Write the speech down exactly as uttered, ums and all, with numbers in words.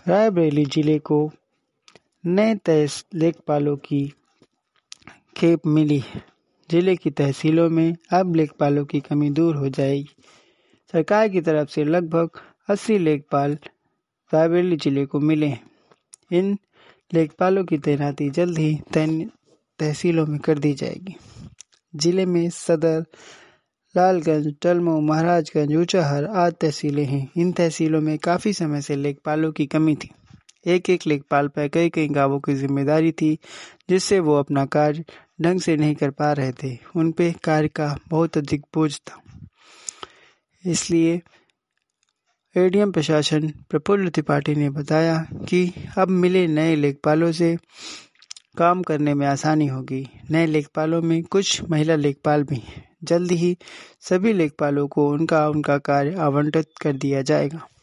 रायबरेली जिले को नए तहस लेखपालों की खेप मिली है। जिले की तहसीलों में अब लेखपालों की कमी दूर हो जाएगी। सरकार की तरफ से लगभग अस्सी लेखपाल रायबरेली जिले को मिले हैं। इन लेखपालों की तैनाती जल्द ही तहसीलों में कर दी जाएगी। जिले में सदर, लालगंज, टलमऊ, महाराजगंज, ऊंचाहार आदि तहसीलें हैं। इन तहसीलों में काफ़ी समय से लेखपालों की कमी थी। एक एक लेखपाल पर कई कई गांवों की जिम्मेदारी थी, जिससे वो अपना कार्य ढंग से नहीं कर पा रहे थे। उन पे कार्य का बहुत अधिक बोझ था। इसलिए एडीएम प्रशासन प्रफुल्ल त्रिपाठी ने बताया कि अब मिले नए लेखपालों से काम करने में आसानी होगी। नए लेखपालों में कुछ महिला लेखपाल भी हैं। जल्द ही सभी लेखपालों को उनका उनका कार्य आवंटित कर दिया जाएगा।